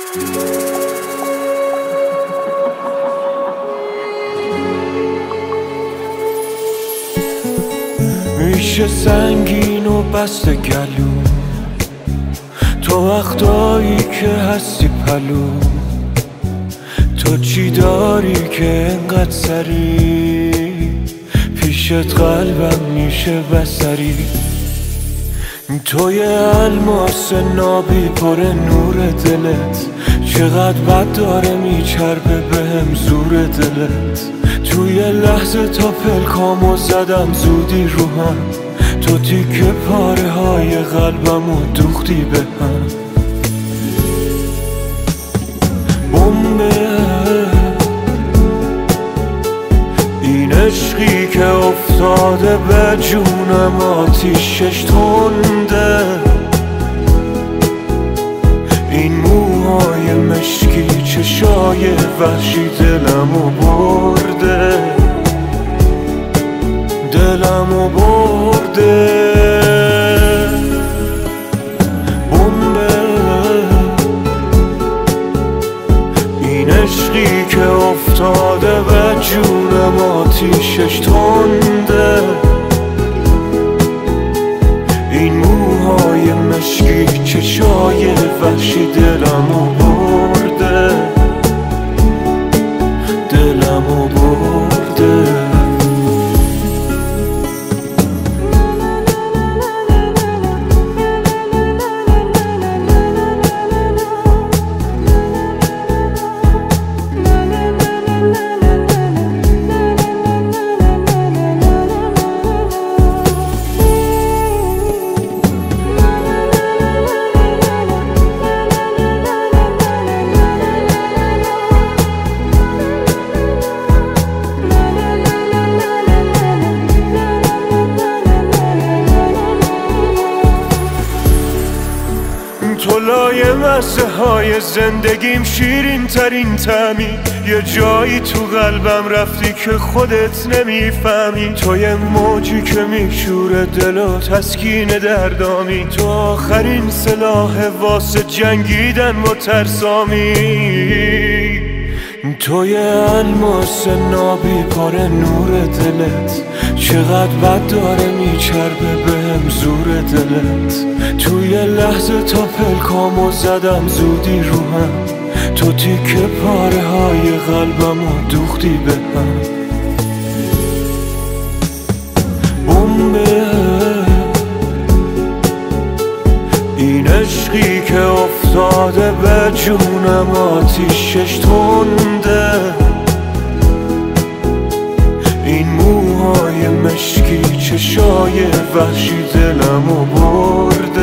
میشه سنگین و بسته گلو تو وقتایی که هستی پلو تو چی داری که انقدر سری پیشت قلبم میشه بسری توی الماس نابی پر نور دلت چقدر بد داره میچربه بهم زور دلت توی لحظه تا پلکامو زدم زودی رو هم تو تیکه پاره های قلبمو دوختی به هم بمبه این عشقی که افتاده به جونم آتیشش تنده این موهای مشکی چشای وحشی دلمو برده دلمو برده بمبه این عشقی که افتاده به جونم آتیشش تنده این موهای مشکی چشای وحشی دلمو برده دلمو برده تو لایه مزه های زندگیم شیرین ترین طعمی یه جایی تو قلبم رفتی که خودت نمیفهمی تو یه موجی که میشوره دل و تسکین دردامی تو آخرین سلاح واسه جنگیدن و ترسامی توی الماس نابی پر نور دلت چقدر بد داره میچربه بهم زور دلت توی لحظه تا پلکامو زدم زودی رو هم تو تیکه پاره های قلبمو دوختی به هم بمبه این عشقی که افتاده به جونم آتیشش تنده این موهای مشکی چشای وحشی دلمو برده